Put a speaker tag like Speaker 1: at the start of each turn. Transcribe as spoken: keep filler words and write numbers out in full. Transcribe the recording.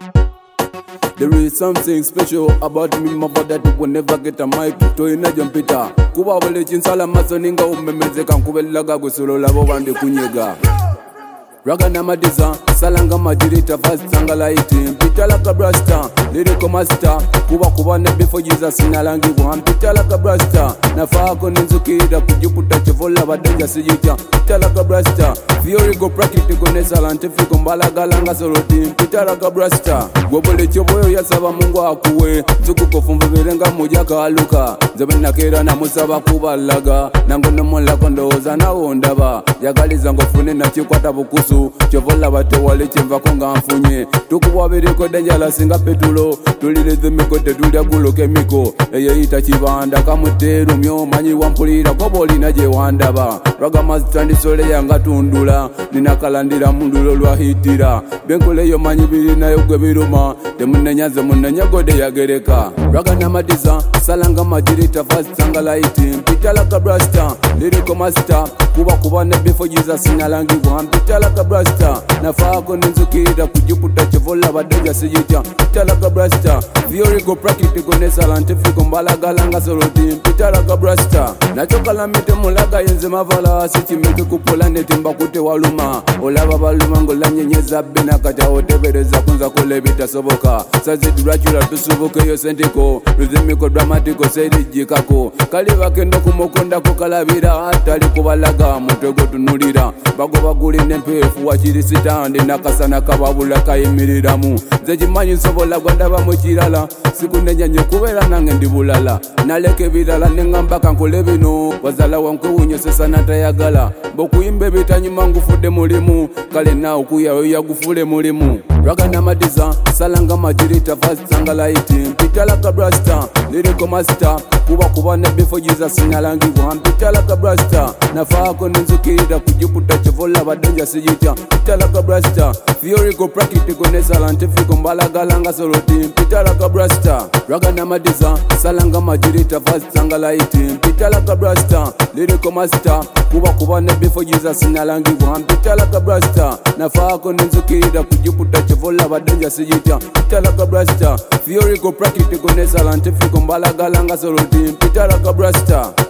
Speaker 1: There is something special about me, my brother, that will never get a mic to ina jumpita. Kuba wale chinsala masoninga umemezeka nkubelaga gusolo labo bandi kunyega. Raga na madiza, salanga majirita fast sangala iti. Mpita laka brasta, lyrical master. Kuba kuba ne before Jesus inalangi wa. Mpita laka brasta, na faako nenzukida kujiputa chevola badenja sijita. Mpita laka brasta, theoretical practical ne scientific mbalaga langa soloti. Mpita laka brasta, gwobole choboyo yasaba Mungu akuwe. Zuku kofumbu virenga mujaka aluka. Zabena kera na musaba kuba laga. Nango nomola kondoza na ondaba. Yagali zango fune na chikwata bukusu. Chovola bate wale chemva konga mfunye. Tukuwa biriko denjala singa petulo. Tulile dhimiko te tulia gulo kemiko. Eye ita chivanda kamuteru myo manyi wampulira koboli na je wandaba. Raga mazitandi sole yanga tundula. Nina kalandira mundulo lwa hitira. Benkule yo manyi birina yogwe biruma. Temune nyaze mune nyagode ya gereka. Raga na madiza salanga majirita fast sangala iti. Mpita laka brasta lyrical master. Kuba kuba ne before Jesus inalangi wa. Mpita laka brasta na faako nenzukida kujiputa chevola badenja sijita. Mpita laka brasta theoretical practical ne scientific mbalaga langa soloti. Mpita laka brasta na chokala mite mulaga yenze mavala. Sichi mite kupola netimba kute waluma. Olaba baluma ngola nyenyeza bena kata otevereza kunza kule bita soboka. Sazi durachula tusubuke yo sentiko. Rhythmical dramatical sedi jikako. Kaliva kendo kumokonda kukalabira. Atali kubalaga mutego tunulira. Bago baguli nempefu wachiri sitandi. Nakasana kababula kaimiriramu. Zejimanyi nsobola gwandaba mochirala. Siku nenyanye kubera nange ndibulala. Naleke vidala nengamba kankule bino. Wazala wanku unyo sesa natayagala. Boku imbe bitanyi mangu fude mulimu. Kale na ukuya ya gufule mulimu. Raga na madiza salanga majirita fast sangala iti. Mpita laka brasta lyrical master. Kuba kuba ne before Jesus inalangi wa. Mpita laka brasta na faako nenzukida kujiputa chevola badenja sijita. Mpita laka brasta theoretical practical ne scientific mbalaga langa soloti. Mpita laka brasta raga na madiza salanga majirita fast sangala iti. Mpita laka brasta lyrical master. Kuba kuba ne before Jesus inalangi wa. Mpita laka brasta na faako nenzukida kujiputa chevola badenja sijita. Mpita laka brasta theoretical practical ne scientific mbalaga langa soloti. Mpita laka brasta.